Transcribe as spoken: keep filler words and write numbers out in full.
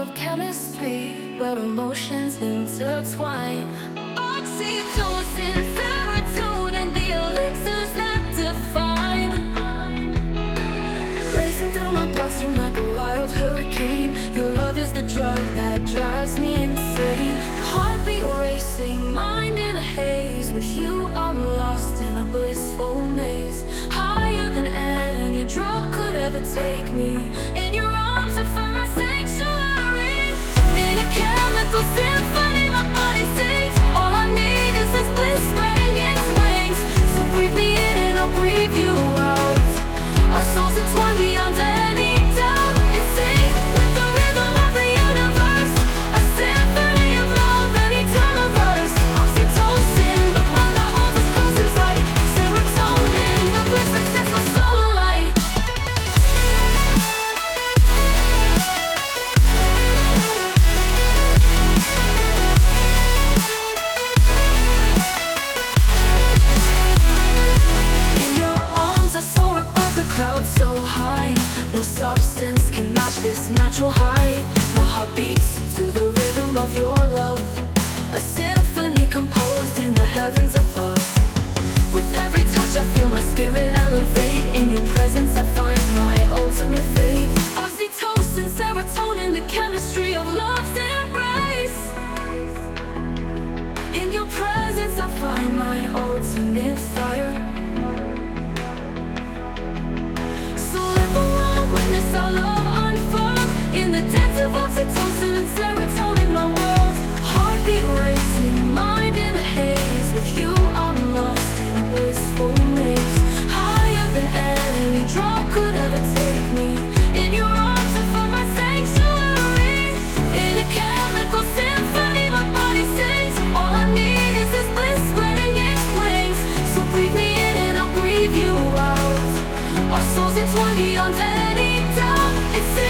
of chemistry, where emotions intertwine. Oxytocin, serotonin, the elixirs that define. Racing through my bloodstream like a wild hurricane. Your love is the drug that drives me insane. Heartbeat racing, mind in a haze. With you I'm lost in a blissful maze. Higher than any drug could ever take me. In your arms I find my sanctuary. In a chemical symphony my body sings. All I need is this bliss spreading its wings. So breathe me in and I'll breathe you out. Our souls entwine beyond any doubt. And sing with the rhythm of the universe. A symphony of love any time of us. Oxytocin, the one that holds us close is like serotonin, the bliss that sets my soul alight. In your arms I soar above the clouds so high. No substance can match this natural high. My heart beats to the rhythm of your love. A symphony composed in the heavens above. With every touch I feel my spirit elevate. In your presence I find my ultimate fate. Oxytocin, serotonin, the chemistry of love's embrace. In your presence I find my ultimate fire. So let the world witness our love unfold. In the depths of oxytocin and serotonin, my world. Heartbeat racing, mind in a haze. With you I'm lost in a blissful maze. Higher than any drug could ever take me. In your arms I find my sanctuary. In a chemical symphony my body sings. All I need is this bliss spreading its wings. So breathe me in and I'll breathe you out. Our souls entwine beyond any doubt. It's